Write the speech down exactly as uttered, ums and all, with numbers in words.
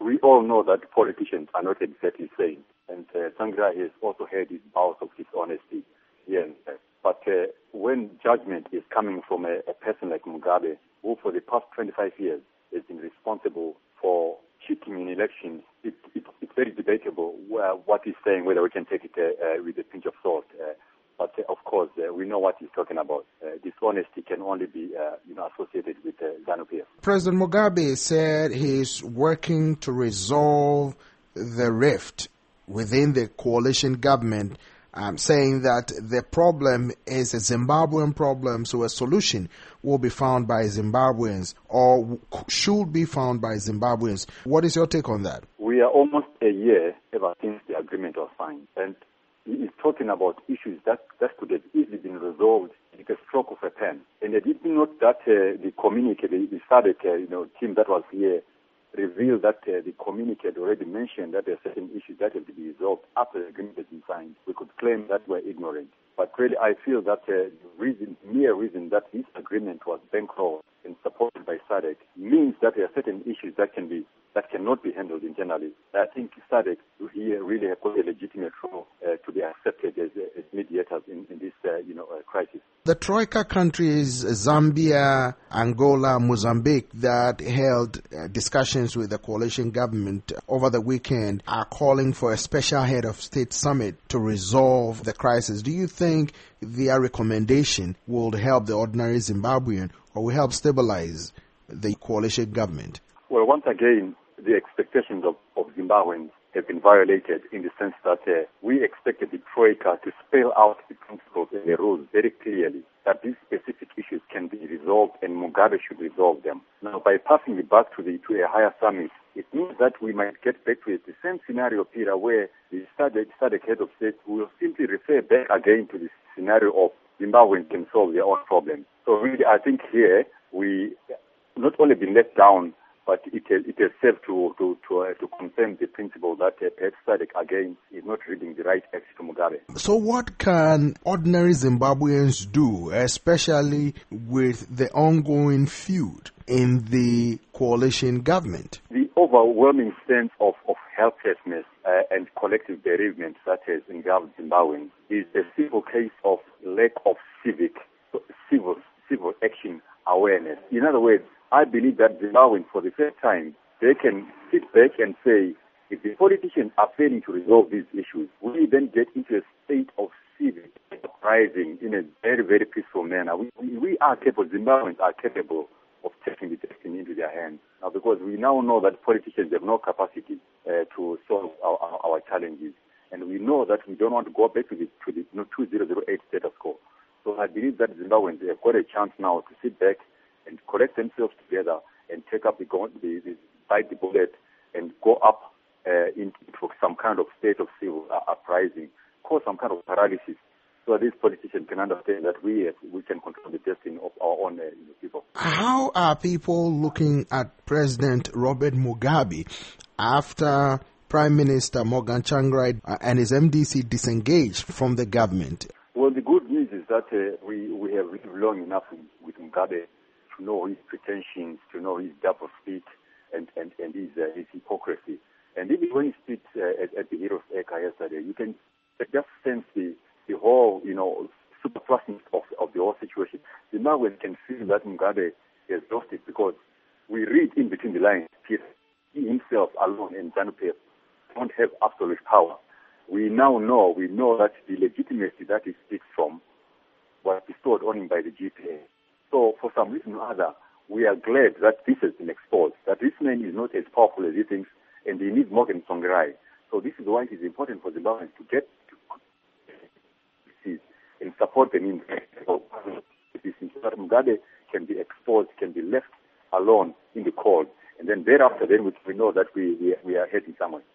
we all know that politicians are not exactly sane. And uh, Tsvangirai has also had his bouts of dishonesty here and there. But uh, when judgment is coming from a, a person like Mugabe, who for the past twenty-five years has been responsible for cheating in elections, it, it, it's very debatable uh, what he's saying, whether we can take it uh, uh, with a pinch of salt. Uh, but uh, of course, uh, we know what he's talking about. Uh, dishonesty can only be uh, you know, associated with uh, ZANU-P F. President Mugabe said he's working to resolve the rift within the coalition government, um, saying that the problem is a Zimbabwean problem, so a solution will be found by Zimbabweans or should be found by Zimbabweans. What is your take on that? We are almost a year ever since the agreement was signed, and he is talking about issues that, that could have easily been resolved with a stroke of a pen. And I did note that uh, the communique, the, the SADC uh, you know, team that was here, revealed that uh, the communique had already mentioned that there are certain issues that have to be resolved after the agreement has been signed. We could claim that we're ignorant. But really, I feel that uh, the reason, mere reason that this agreement was bankrolled and supported by SADC means that there are certain issues that can be that cannot be handled internally. I think SADC here really have got a legitimate role uh, to be accepted as, as mediators in, in this uh, you know uh, crisis. The Troika countries, Zambia, Angola, Mozambique, that held uh, discussions with the coalition government over the weekend are calling for a special head of state summit to resolve the crisis. Do you think their recommendation will help the ordinary Zimbabwean or will help stabilize the coalition government? Well, once again, the expectations of, of Zimbabweans have been violated in the sense that uh, we expected the Troika to spell out the principles and the rules very clearly, that these specific issues can be resolved and Mugabe should resolve them. Now, by passing it back to, the, to a higher summit, it means that we might get back to the same scenario, Peter, where the SADC, SADC head of state will simply refer back again to the scenario of Zimbabweans can solve their own problems. So really, I think here we not only been let down, but it has, it has served to to to, uh, to confirm the principle that uh, perhaps SADC again is not reading the right text to Mugabe. So what can ordinary Zimbabweans do, especially with the ongoing feud in the coalition government? The overwhelming sense of, of helplessness uh, and collective bereavement that has engulfed Zimbabweans is a simple case of lack of civic, civil, civil action awareness. In other words, I believe that Zimbabweans, for the first time, they can sit back and say, if the politicians are failing to resolve these issues, we then get into a state of civic uprising in a very, very peaceful manner. We, we, we are capable, Zimbabweans are capable of taking the destiny into their hands. Now, because we now know that politicians have no capacity uh, to solve our, our, our challenges. And we know that we don't want to go back to the, to the you know, two thousand eight status quo. So I believe that Zimbabweans have got a chance now to sit back and collect themselves together and take up the, the, the bite the bullet and go up uh, into some kind of state of civil uh, uprising, cause some kind of paralysis, so that these politicians can understand that we we can control the destiny of our own uh, you know, people. How are people looking at President Robert Mugabe after Prime Minister Morgan Tsvangirai and his M D C disengaged from the government? Well, the good news is that uh, we, we have lived long enough with Mugabe to know his pretensions, to know his double speak and, and, and his, uh, his hypocrisy. And even when he speaks uh, at, at the Heroes Acre yesterday, you can just sense the, the whole, you know, superfluousness of, of the whole situation. Zimbabweans can feel that Mugabe has lost it because we read in between the lines, he himself alone and ZANU-P F don't have absolute power. We now know, we know that the legitimacy that he speaks from was bestowed on him by the G P A. So for some reason or other, we are glad that this has been exposed, that this man is not as powerful as he thinks, and he needs Morgan Tsvangirai. So this is why it is important for Zimbabweans to get to and support them in so that Mugabe can be exposed, can be left alone in the cold, and then thereafter, then we, we know that we, we, we are heading somewhere.